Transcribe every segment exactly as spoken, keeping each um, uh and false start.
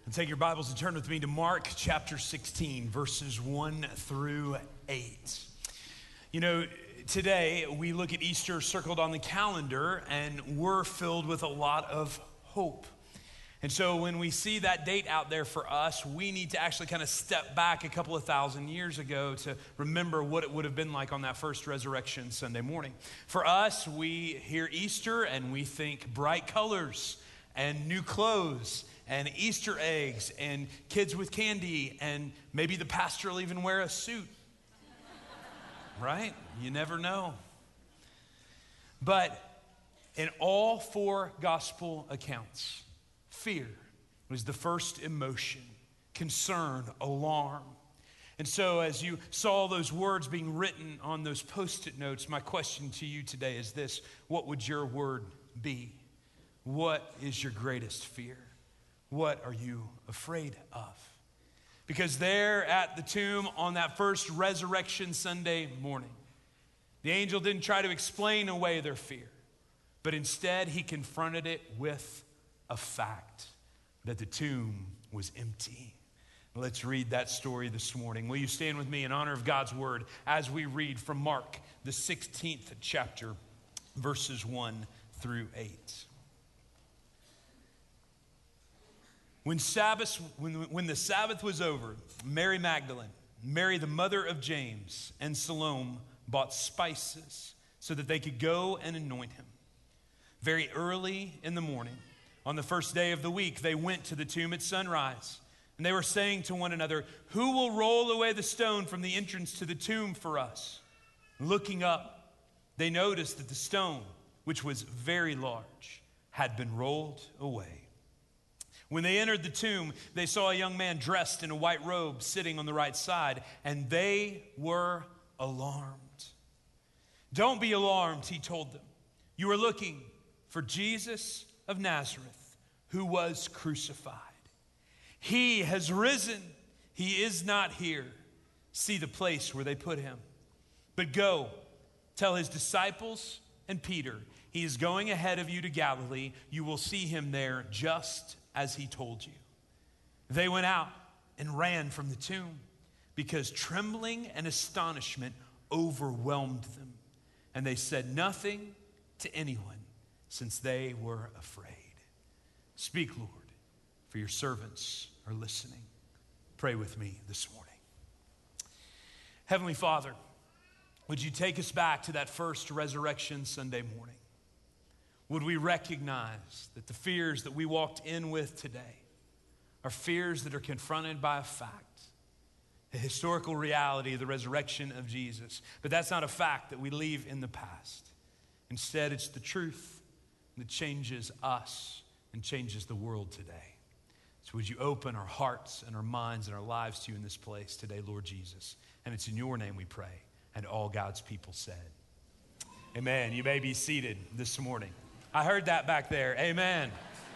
And take your Bibles and turn with me to Mark chapter sixteen, verses one through eight. You know, today we look at Easter circled on the calendar, and we're filled with a lot of hope. And so when we see that date out there for us, we need to actually kind of step back a couple of thousand years ago to remember what it would have been like on that first resurrection Sunday morning. For us, we hear Easter and we think bright colors and new clothes and Easter eggs and kids with candy, and maybe the pastor will even wear a suit. Right? You never know. But in all four gospel accounts, fear was the first emotion, concern, alarm. And so as you saw those words being written on those Post-it notes, my question to you today is this: what would your word be? What is your greatest fear? What are you afraid of? Because there at the tomb on that first resurrection Sunday morning, the angel didn't try to explain away their fear, but instead he confronted it with a fact that the tomb was empty. Let's read that story this morning. Will you stand with me in honor of God's word as we read from Mark, the sixteenth chapter, verses one through eight. When Sabbath, when, when the Sabbath was over, Mary Magdalene, Mary the mother of James, and Salome bought spices so that they could go and anoint him. Very early in the morning, on the first day of the week, they went to the tomb at sunrise. And they were saying to one another, "Who will roll away the stone from the entrance to the tomb for us?" Looking up, they noticed that the stone, which was very large, had been rolled away. When they entered the tomb, they saw a young man dressed in a white robe sitting on the right side, and they were alarmed. "Don't be alarmed," he told them. "You are looking for Jesus of Nazareth, who was crucified. He has risen. He is not here. See the place where they put him. But go, tell his disciples and Peter, he is going ahead of you to Galilee. You will see him there just as he told you." They went out and ran from the tomb because trembling and astonishment overwhelmed them. And they said nothing to anyone, since they were afraid. Speak, Lord, for your servants are listening. Pray with me this morning. Heavenly Father, would you take us back to that first resurrection Sunday morning? Would we recognize that the fears that we walked in with today are fears that are confronted by a fact, a historical reality of the resurrection of Jesus? But that's not a fact that we leave in the past. Instead, it's the truth that changes us and changes the world today. So would you open our hearts and our minds and our lives to you in this place today, Lord Jesus? And it's in your name we pray. And all God's people said, amen. You may be seated this morning. I heard that back there. Amen.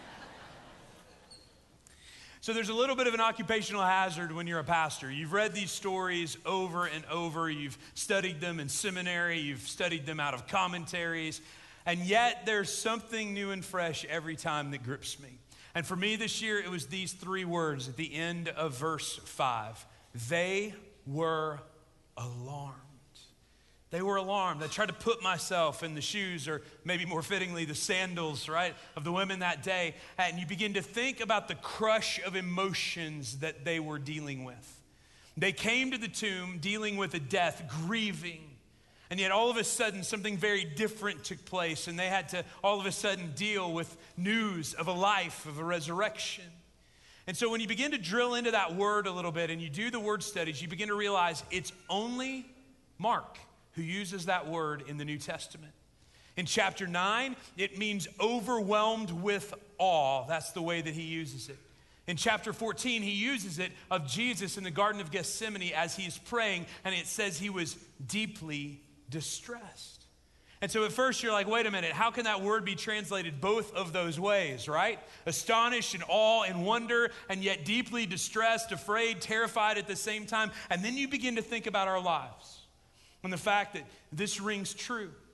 So there's a little bit of an occupational hazard when you're a pastor. You've read these stories over and over. You've studied them in seminary. You've studied them out of commentaries. And yet there's something new and fresh every time that grips me. And for me this year, it was these three words at the end of verse five. They were alarmed. They were alarmed. I tried to put myself in the shoes, or maybe more fittingly, the sandals, right, of the women that day. And you begin to think about the crush of emotions that they were dealing with. They came to the tomb dealing with a death, grieving. And yet all of a sudden, something very different took place. And they had to all of a sudden deal with news of a life, of a resurrection. And so when you begin to drill into that word a little bit and you do the word studies, you begin to realize it's only Mark who uses that word in the New Testament. In chapter nine, it means overwhelmed with awe. That's the way that he uses it. In chapter fourteen, he uses it of Jesus in the Garden of Gethsemane as he's praying, and it says he was deeply distressed. And so at first you're like, wait a minute, how can that word be translated both of those ways, right? Astonished and awe and wonder, and yet deeply distressed, afraid, terrified at the same time. And then you begin to think about our lives and the fact that this rings true.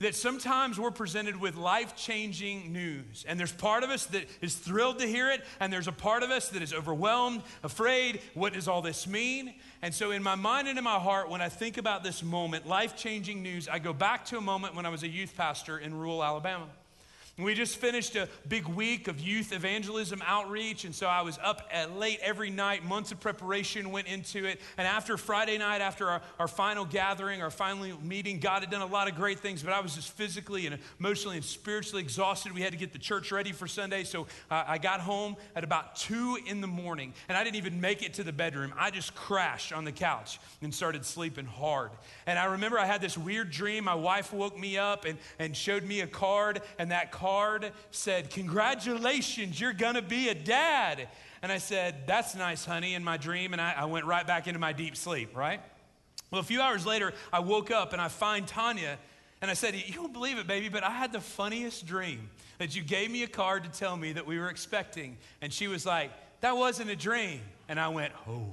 that sometimes we're presented with life-changing news. And there's part of us that is thrilled to hear it, and there's a part of us that is overwhelmed, afraid. What does all this mean? And so in my mind and in my heart, when I think about this moment, life-changing news, I go back to a moment when I was a youth pastor in rural Alabama. We just finished a big week of youth evangelism outreach, and so I was up at late every night. Months of preparation went into it, and after Friday night, after our, our final gathering, our final meeting, God had done a lot of great things, but I was just physically and emotionally and spiritually exhausted. We had to get the church ready for Sunday, so uh, I got home at about two in the morning, and I didn't even make it to the bedroom. I just crashed on the couch and started sleeping hard. And I remember I had this weird dream. My wife woke me up and, and showed me a card, and that card card said, "Congratulations, you're gonna be a dad." And I said, "That's nice, honey," in my dream, and I, I went right back into my deep sleep, right? Well, a few hours later, I woke up and I find Tanya, and I said, "You won't believe it, baby, but I had the funniest dream that you gave me a card to tell me that we were expecting." And she was like, "That wasn't a dream." And I went, "Oh."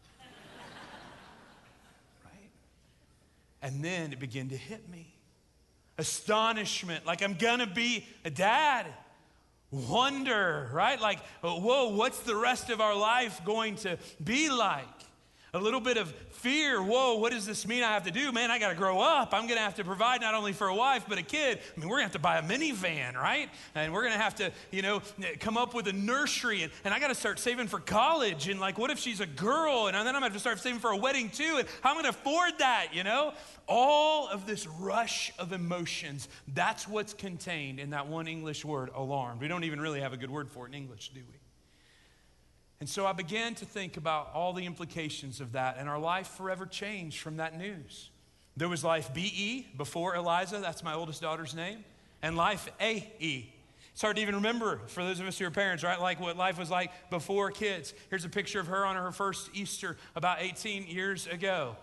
Right? And then it began to hit me. Astonishment, like I'm gonna be a dad. Wonder, right? Like, whoa, what's the rest of our life going to be like? A little bit of fear. Whoa, what does this mean I have to do? Man, I got to grow up. I'm going to have to provide not only for a wife, but a kid. I mean, we're going to have to buy a minivan, right? And we're going to have to, you know, come up with a nursery. And, and I got to start saving for college. And like, what if she's a girl? And then I'm going to have to start saving for a wedding too. And how am I going to afford that, you know? All of this rush of emotions, that's what's contained in that one English word, alarmed. We don't even really have a good word for it in English, do we? And so I began to think about all the implications of that, and our life forever changed from that news. There was life B E before Eliza, that's my oldest daughter's name, and life A E. It's hard to even remember for those of us who are parents, right? Like what life was like before kids. Here's a picture of her on her first Easter about eighteen years ago.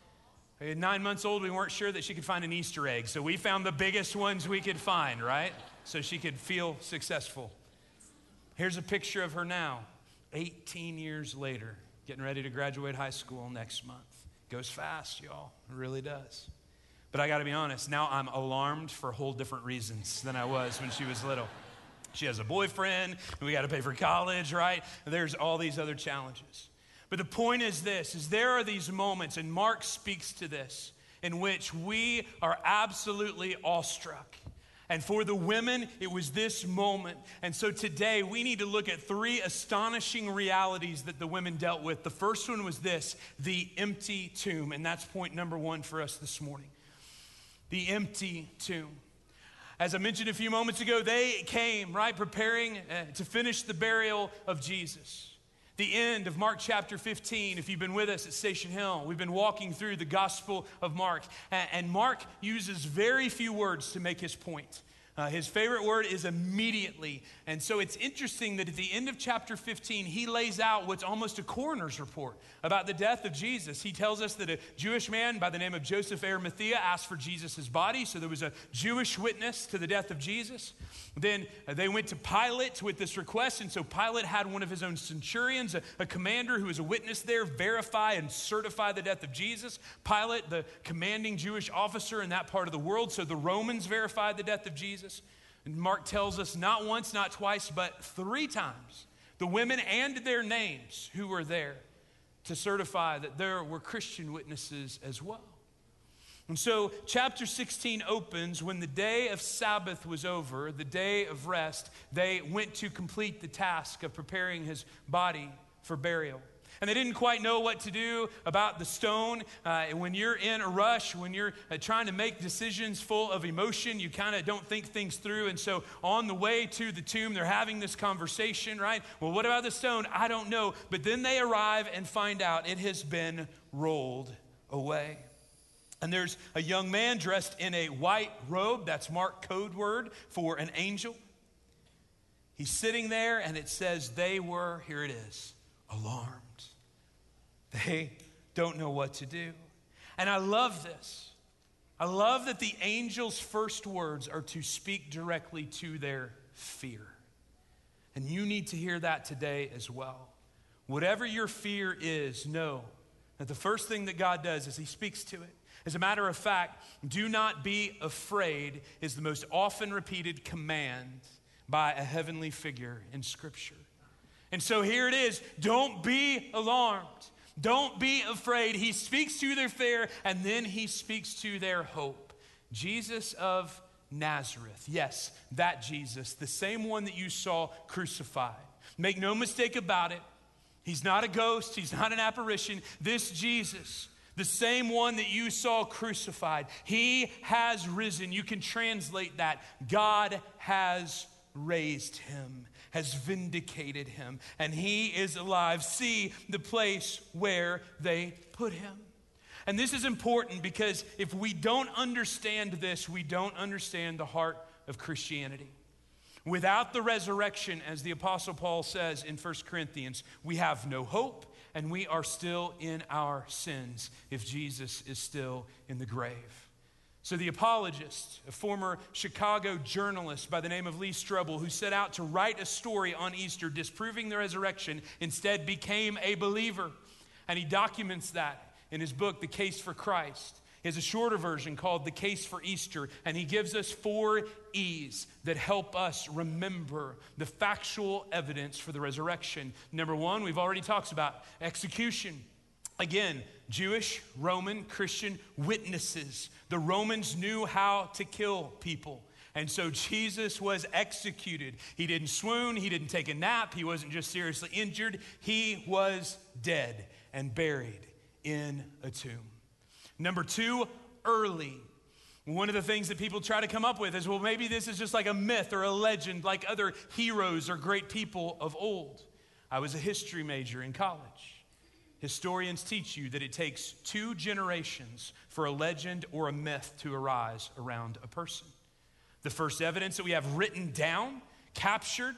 At nine months old, we weren't sure that she could find an Easter egg, so we found the biggest ones we could find, right? So she could feel successful. Here's a picture of her now. eighteen years later, getting ready to graduate high school next month. Goes fast, y'all. It really does. But I got to be honest, now I'm alarmed for whole different reasons than I was when she was little. She has a boyfriend, and we got to pay for college, right? There's all these other challenges. But the point is this, is there are these moments, and Mark speaks to this, in which we are absolutely awestruck. And for the women, it was this moment. And so today, we need to look at three astonishing realities that the women dealt with. The first one was this, the empty tomb. And that's point number one for us this morning. The empty tomb. As I mentioned a few moments ago, they came, right, preparing uh, to finish the burial of Jesus. The end of Mark chapter fifteen, if you've been with us at Station Hill, we've been walking through the Gospel of Mark. And Mark uses very few words to make his point. Uh, his favorite word is immediately. And so it's interesting that at the end of chapter fifteen, he lays out what's almost a coroner's report about the death of Jesus. He tells us that a Jewish man by the name of Joseph Arimathea asked for Jesus' body. So there was a Jewish witness to the death of Jesus. Then uh, they went to Pilate with this request. And so Pilate had one of his own centurions, a, a commander who was a witness there, verify and certify the death of Jesus. Pilate, the commanding Jewish officer in that part of the world. So the Romans verified the death of Jesus. And Mark tells us not once, not twice, but three times, the women and their names who were there to certify that there were Christian witnesses as well. And so chapter sixteen opens when the day of Sabbath was over, the day of rest. They went to complete the task of preparing his body for burial. And they didn't quite know what to do about the stone. Uh, when you're in a rush, when you're uh, trying to make decisions full of emotion, you kind of don't think things through. And so on the way to the tomb, they're having this conversation, right? Well, what about the stone? I don't know. But then they arrive and find out it has been rolled away. And there's a young man dressed in a white robe. That's Mark code word for an angel. He's sitting there, and it says they were, here it is, alarmed. They don't know what to do. And I love this. I love that the angel's first words are to speak directly to their fear. And you need to hear that today as well. Whatever your fear is, know that the first thing that God does is he speaks to it. As a matter of fact, do not be afraid is the most often repeated command by a heavenly figure in Scripture. And so here it is. Don't be alarmed. Don't be afraid. He speaks to their fear, and then he speaks to their hope. Jesus of Nazareth. Yes, that Jesus, the same one that you saw crucified. Make no mistake about it. He's not a ghost. He's not an apparition. This Jesus, the same one that you saw crucified, he has risen. You can translate that. God has raised him, has vindicated him, and he is alive. See the place where they put him. And this is important because if we don't understand this, we don't understand the heart of Christianity. Without the resurrection, as the Apostle Paul says in First Corinthians, we have no hope and we are still in our sins if Jesus is still in the grave. So the apologist, a former Chicago journalist by the name of Lee Strobel, who set out to write a story on Easter disproving the resurrection, instead became a believer. And he documents that in his book, The Case for Christ. He has a shorter version called The Case for Easter, and he gives us four E's that help us remember the factual evidence for the resurrection. Number one, we've already talked about execution. Again, Jewish, Roman, Christian witnesses. The Romans knew how to kill people. And so Jesus was executed. He didn't swoon. He didn't take a nap. He wasn't just seriously injured. He was dead and buried in a tomb. Number two, early. One of the things that people try to come up with is, well, maybe this is just like a myth or a legend like other heroes or great people of old. I was a history major in college. Historians teach you that it takes two generations for a legend or a myth to arise around a person. The first evidence that we have written down, captured,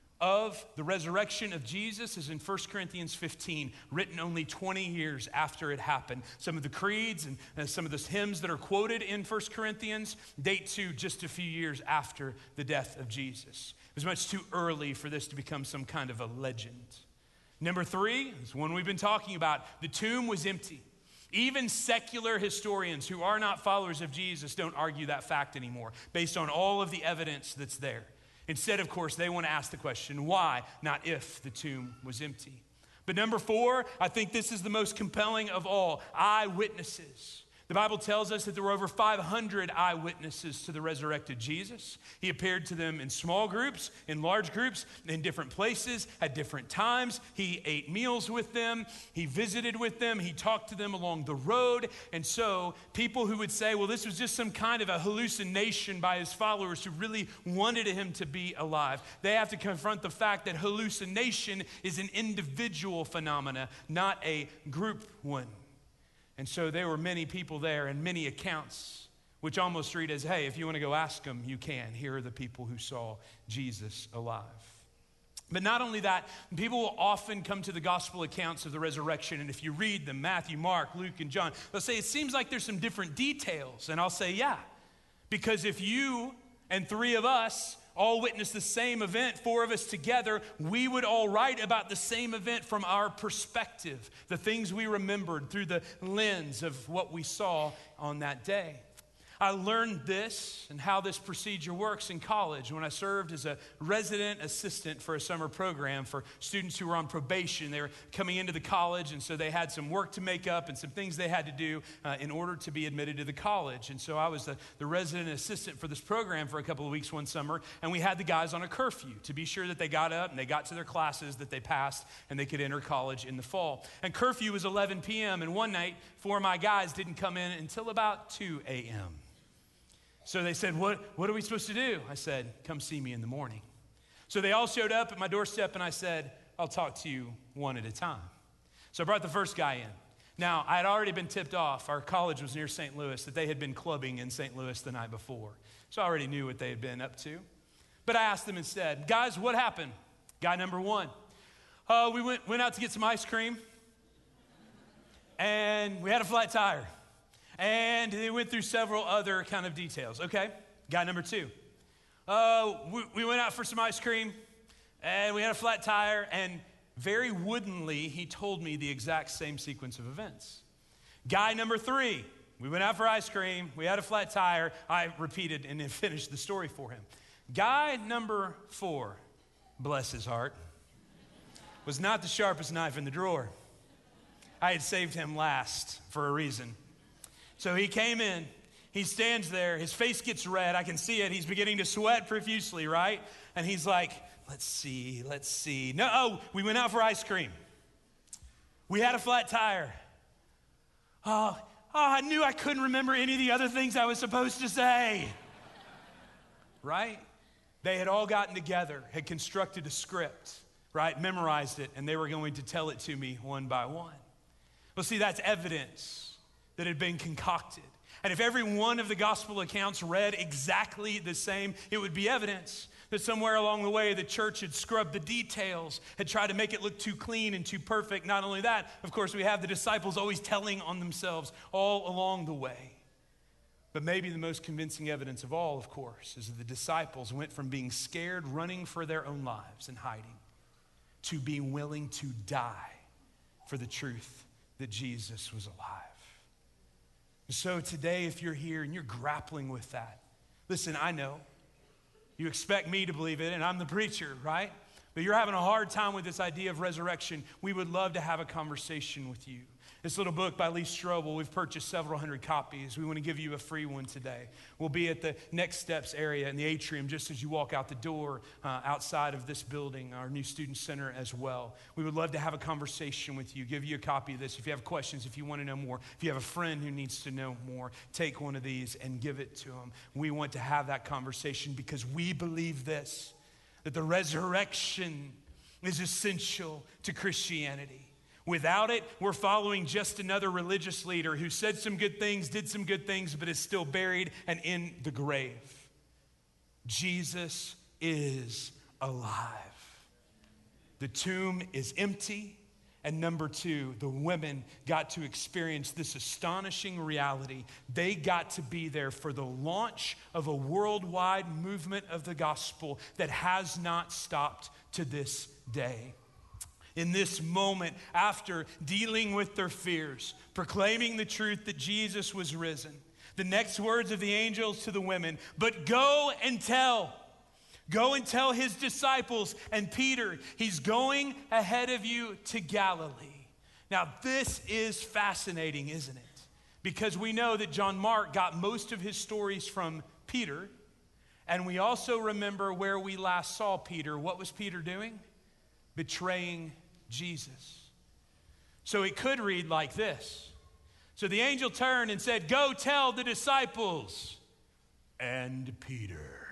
of the resurrection of Jesus is in First Corinthians fifteen, written only twenty years after it happened. Some of the creeds and uh, some of the hymns that are quoted in First Corinthians date to just a few years after the death of Jesus. It was much too early for this to become some kind of a legend. Number three is one we've been talking about. The tomb was empty. Even secular historians who are not followers of Jesus don't argue that fact anymore, based on all of the evidence that's there. Instead, of course, they want to ask the question, why, not if the tomb was empty. But number four, I think this is the most compelling of all, eyewitnesses. The Bible tells us that there were over five hundred eyewitnesses to the resurrected Jesus. He appeared to them in small groups, in large groups, in different places, at different times. He ate meals with them. He visited with them. He talked to them along the road. And so people who would say, well, this was just some kind of a hallucination by his followers who really wanted him to be alive, they have to confront the fact that hallucination is an individual phenomena, not a group one. And so there were many people there and many accounts, which almost read as, hey, if you want to go ask them, you can. Here are the people who saw Jesus alive. But not only that, people will often come to the gospel accounts of the resurrection, and if you read them, Matthew, Mark, Luke, and John, they'll say, it seems like there's some different details. And I'll say, yeah, because if you and three of us all witnessed the same event, four of us together, we would all write about the same event from our perspective, the things we remembered through the lens of what we saw on that day. I learned this and how this procedure works in college when I served as a resident assistant for a summer program for students who were on probation. They were coming into the college, and so they had some work to make up and some things they had to do uh, in order to be admitted to the college. And so I was the, the resident assistant for this program for a couple of weeks one summer, and we had the guys on a curfew to be sure that they got up and they got to their classes, that they passed, and they could enter college in the fall. And curfew was eleven p.m., and one night, four of my guys didn't come in until about two a.m. So they said, what, what are we supposed to do? I said, come see me in the morning. So they all showed up at my doorstep, and I said, I'll talk to you one at a time. So I brought the first guy in. Now, I had already been tipped off. Our college was near Saint Louis, that they had been clubbing in Saint Louis the night before. So I already knew what they had been up to. But I asked them instead, guys, what happened? Guy number one, uh, we went, went out to get some ice cream, and we had a flat tire. And they went through several other kind of details. Okay, guy number two. Uh, we, we went out for some ice cream, and we had a flat tire, and very woodenly, he told me the exact same sequence of events. Guy number three. We went out for ice cream. We had a flat tire. I repeated and then finished the story for him. Guy number four, bless his heart, was not the sharpest knife in the drawer. I had saved him last for a reason. So he came in. He stands there. His face gets red. I can see it. He's beginning to sweat profusely, right? And he's like, let's see, let's see. No, oh, we went out for ice cream. We had a flat tire. Oh, oh, I knew I couldn't remember any of the other things I was supposed to say. Right? They had all gotten together, had constructed a script, right? Memorized it, and they were going to tell it to me one by one. Well, see, that's evidence that had been concocted. And if every one of the gospel accounts read exactly the same, it would be evidence that somewhere along the way the church had scrubbed the details, had tried to make it look too clean and too perfect. Not only that, of course, we have the disciples always telling on themselves all along the way. But maybe the most convincing evidence of all, of course, is that the disciples went from being scared, running for their own lives and hiding, to being willing to die for the truth that Jesus was alive. So today, if you're here and you're grappling with that, listen, I know you expect me to believe it, and I'm the preacher, right? But you're having a hard time with this idea of resurrection. We would love to have a conversation with you. This little book by Lee Strobel, we've purchased several hundred copies. We want to give you a free one today. We'll be at the Next Steps area in the atrium just as you walk out the door uh, outside of this building, our new student center as well. We would love to have a conversation with you, give you a copy of this. If you have questions, if you want to know more, if you have a friend who needs to know more, take one of these and give it to them. We want to have that conversation because we believe this, that the resurrection is essential to Christianity. Without it, we're following just another religious leader who said some good things, did some good things, but is still buried and in the grave. Jesus is alive. The tomb is empty. And number two, the women got to experience this astonishing reality. They got to be there for the launch of a worldwide movement of the gospel that has not stopped to this day. In this moment, after dealing with their fears, proclaiming the truth that Jesus was risen, the next words of the angels to the women, but go and tell. Go and tell his disciples and Peter, he's going ahead of you to Galilee. Now, this is fascinating, isn't it? Because we know that John Mark got most of his stories from Peter, and we also remember where we last saw Peter. What was Peter doing? Betraying Jesus. So it could read like this. So the angel turned and said, go tell the disciples and Peter.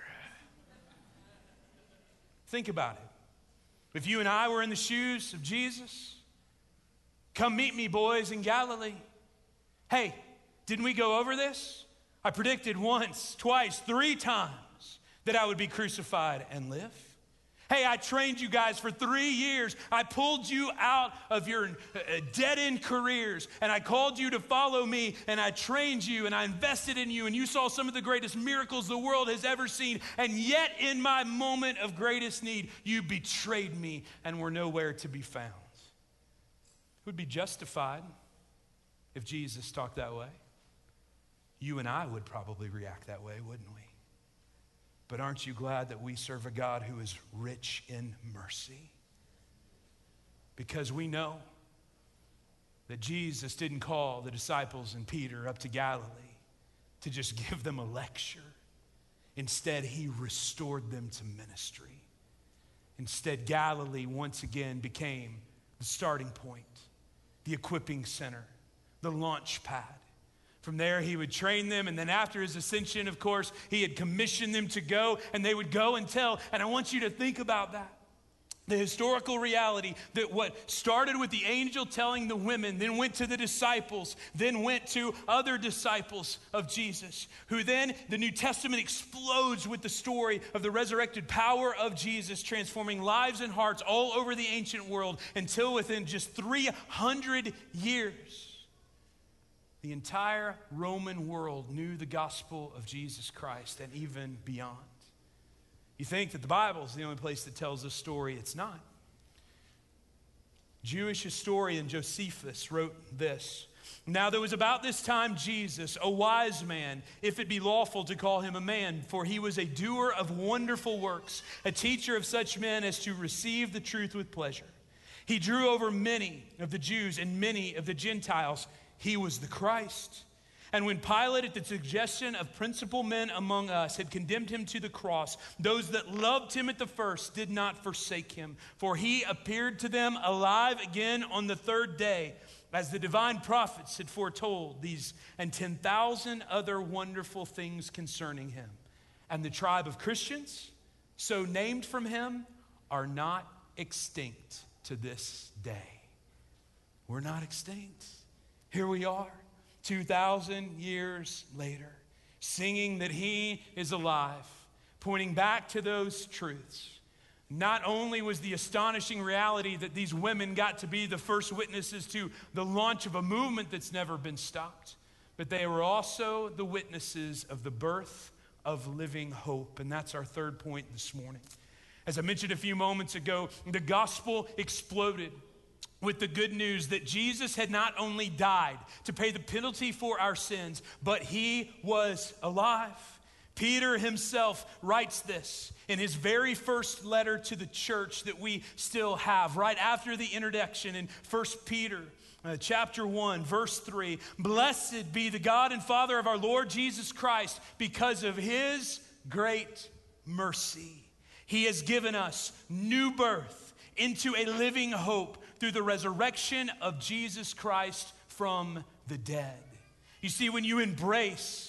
Think about it. If you and I were in the shoes of Jesus, come meet me, boys, in Galilee. Hey, didn't we go over this? I predicted once, twice, three times that I would be crucified and live. Hey, I trained you guys for three years. I pulled you out of your dead-end careers, and I called you to follow me, and I trained you, and I invested in you, and you saw some of the greatest miracles the world has ever seen. And yet, in my moment of greatest need, you betrayed me and were nowhere to be found. It would be justified if Jesus talked that way. You and I would probably react that way, wouldn't we? But aren't you glad that we serve a God who is rich in mercy? Because we know that Jesus didn't call the disciples and Peter up to Galilee to just give them a lecture. Instead, he restored them to ministry. Instead, Galilee once again became the starting point, the equipping center, the launch pad. From there, he would train them, and then after his ascension, of course, he had commissioned them to go, and they would go and tell. And I want you to think about that. The historical reality that what started with the angel telling the women, then went to the disciples, then went to other disciples of Jesus, who then, the New Testament explodes with the story of the resurrected power of Jesus, transforming lives and hearts all over the ancient world until within just three hundred years. The entire Roman world knew the gospel of Jesus Christ and even beyond. You think that the Bible is the only place that tells this story. It's not. Jewish historian Josephus wrote this. Now there was about this time Jesus, a wise man, if it be lawful to call him a man, for he was a doer of wonderful works, a teacher of such men as to receive the truth with pleasure. He drew over many of the Jews and many of the Gentiles. He was the Christ. And when Pilate, at the suggestion of principal men among us, had condemned him to the cross, those that loved him at the first did not forsake him, for he appeared to them alive again on the third day, as the divine prophets had foretold these and ten thousand other wonderful things concerning him. And the tribe of Christians, so named from him, are not extinct to this day. We're not extinct. Here we are, two thousand years later, singing that he is alive, pointing back to those truths. Not only was the astonishing reality that these women got to be the first witnesses to the launch of a movement that's never been stopped, but they were also the witnesses of the birth of living hope. And that's our third point this morning. As I mentioned a few moments ago, the gospel exploded with the good news that Jesus had not only died to pay the penalty for our sins, but he was alive. Peter himself writes this in his very first letter to the church that we still have, right after the introduction in First Peter uh, chapter one, verse three. Blessed be the God and Father of our Lord Jesus Christ, because of his great mercy. He has given us new birth into a living hope through the resurrection of Jesus Christ from the dead. You see, when you embrace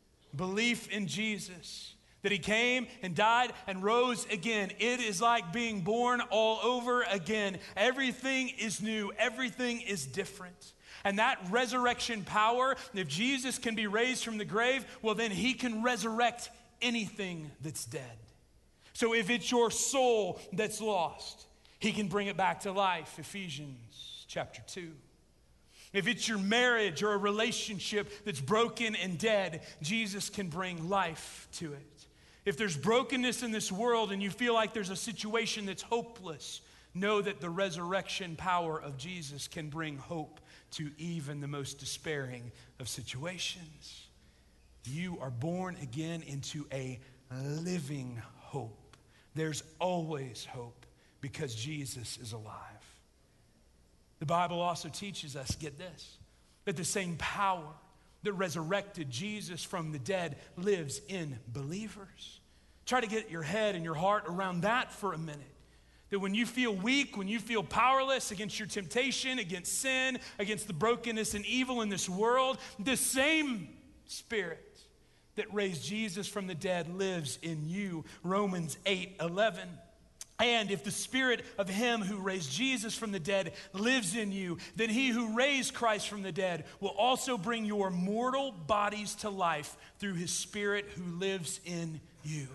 belief in Jesus, that he came and died and rose again, it is like being born all over again. Everything is new. Everything is different. And that resurrection power, if Jesus can be raised from the grave, well, then he can resurrect anything that's dead. So if it's your soul that's lost, he can bring it back to life, Ephesians chapter two. If it's your marriage or a relationship that's broken and dead, Jesus can bring life to it. If there's brokenness in this world and you feel like there's a situation that's hopeless, know that the resurrection power of Jesus can bring hope to even the most despairing of situations. You are born again into a living hope. There's always hope because Jesus is alive. The Bible also teaches us, get this, that the same power that resurrected Jesus from the dead lives in believers. Try to get your head and your heart around that for a minute. That when you feel weak, when you feel powerless against your temptation, against sin, against the brokenness and evil in this world, the same Spirit that raised Jesus from the dead lives in you. Romans eight eleven. And if the Spirit of him who raised Jesus from the dead lives in you, then he who raised Christ from the dead will also bring your mortal bodies to life through his Spirit who lives in you.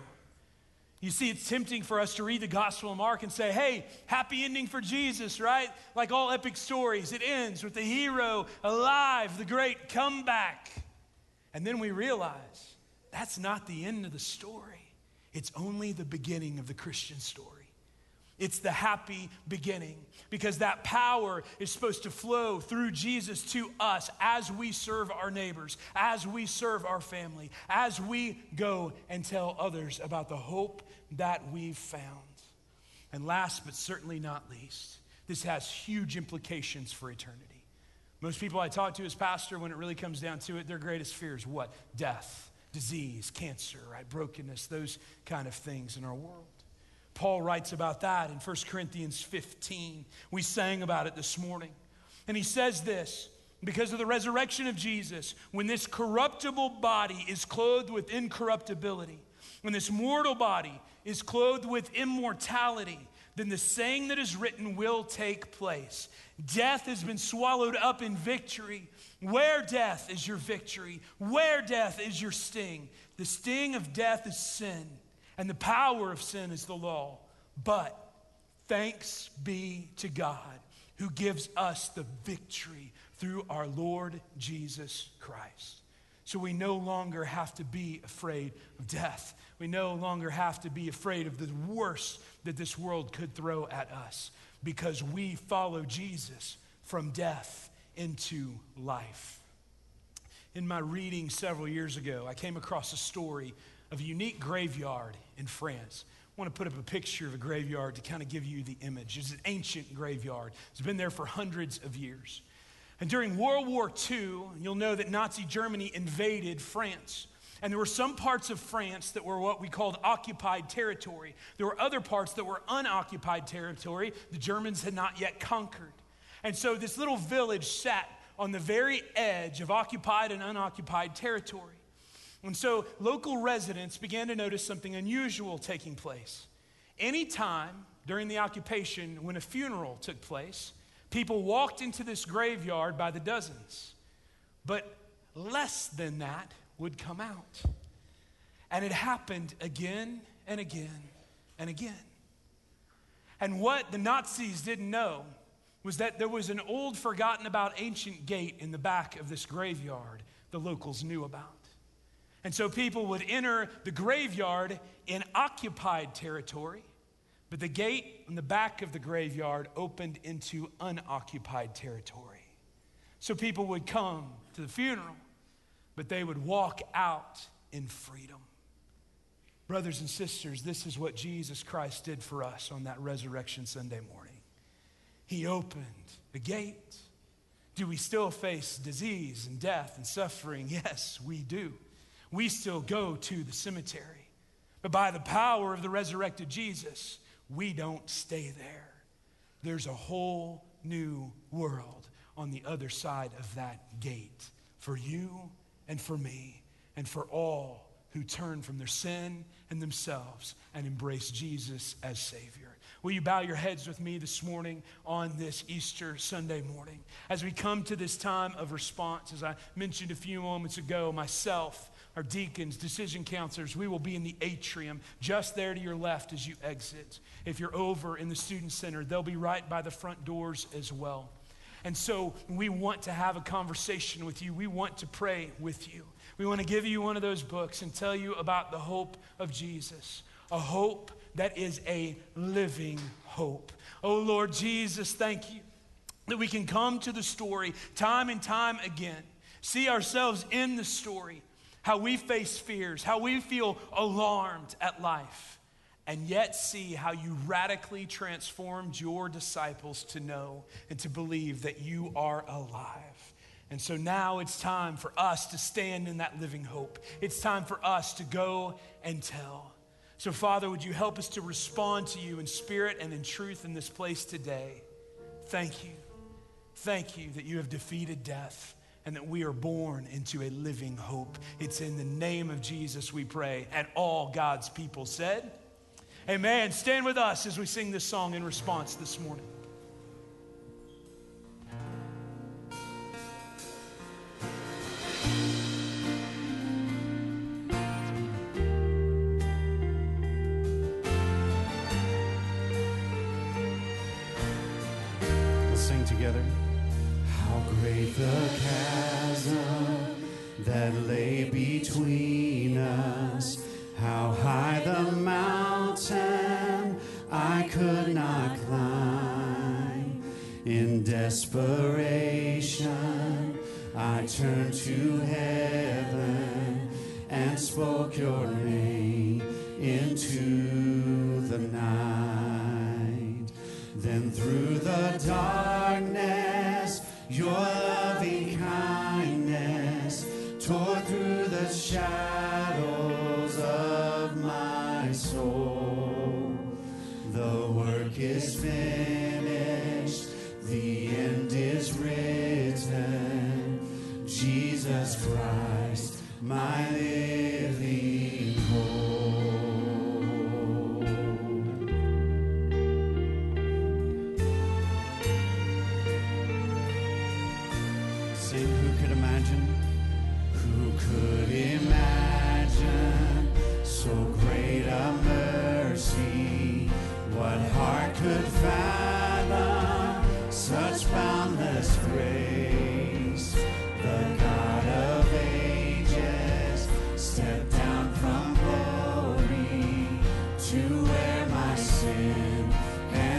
You see, it's tempting for us to read the Gospel of Mark and say, hey, happy ending for Jesus, right? Like all epic stories, it ends with the hero alive, the great comeback. And then we realize that's not the end of the story. It's only the beginning of the Christian story. It's the happy beginning, because that power is supposed to flow through Jesus to us as we serve our neighbors, as we serve our family, as we go and tell others about the hope that we've found. And last but certainly not least, this has huge implications for eternity. Most people I talk to as pastor, when it really comes down to it, their greatest fear is what? Death, disease, cancer, right? Brokenness, those kind of things in our world. Paul writes about that in First Corinthians fifteen. We sang about it this morning. And he says this, because of the resurrection of Jesus, when this corruptible body is clothed with incorruptibility, when this mortal body is clothed with immortality, then the saying that is written will take place. Death has been swallowed up in victory. Where, death, is your victory? Where, death, is your sting? The sting of death is sin. And the power of sin is the law. But thanks be to God who gives us the victory through our Lord Jesus Christ. So we no longer have to be afraid of death. We no longer have to be afraid of the worst that this world could throw at us, because we follow Jesus from death into life. In my reading several years ago, I came across a story of a unique graveyard in France. I want to put up a picture of a graveyard to kind of give you the image. It's an ancient graveyard. It's been there for hundreds of years. And during World War Two, you'll know that Nazi Germany invaded France. And there were some parts of France that were what we called occupied territory. There were other parts that were unoccupied territory the Germans had not yet conquered. And so this little village sat on the very edge of occupied and unoccupied territory. And so local residents began to notice something unusual taking place. Anytime during the occupation when a funeral took place, people walked into this graveyard by the dozens. But less than that would come out. And it happened again and again and again. And what the Nazis didn't know was that there was an old forgotten about ancient gate in the back of this graveyard the locals knew about. And so people would enter the graveyard in occupied territory, but the gate on the back of the graveyard opened into unoccupied territory. So people would come to the funeral, but they would walk out in freedom. Brothers and sisters, this is what Jesus Christ did for us on that Resurrection Sunday morning. He opened the gate. Do we still face disease and death and suffering? Yes, we do. We still go to the cemetery. But by the power of the resurrected Jesus, we don't stay there. There's a whole new world on the other side of that gate for you and for me and for all who turn from their sin and themselves and embrace Jesus as Savior. Will you bow your heads with me this morning on this Easter Sunday morning? As we come to this time of response, as I mentioned a few moments ago, myself, our deacons, decision counselors, we will be in the atrium just there to your left as you exit. If you're over in the student center, they'll be right by the front doors as well. And so we want to have a conversation with you. We want to pray with you. We want to give you one of those books and tell you about the hope of Jesus, a hope that is a living hope. Oh Lord Jesus, thank you that we can come to the story time and time again, see ourselves in the story, how we face fears, how we feel alarmed at life, and yet see how you radically transformed your disciples to know and to believe that you are alive. And so now it's time for us to stand in that living hope. It's time for us to go and tell. So Father, would you help us to respond to you in spirit and in truth in this place today? Thank you. Thank you that you have defeated death and that we are born into a living hope. It's in the name of Jesus we pray. And all God's people said, amen. Stand with us as we sing this song in response this morning. Sing together. How great the chasm that lay between us, how high the mountain I could not climb. In desperation I turned to heaven and spoke your name into the night. Then through the darkness, your loving kindness tore through the shadows of my soul. The work is finished, the end is written. Jesus Christ, my living hope. Who could imagine so great a mercy? What heart could fathom such boundless grace? The God of ages stepped down from glory to wear my sin and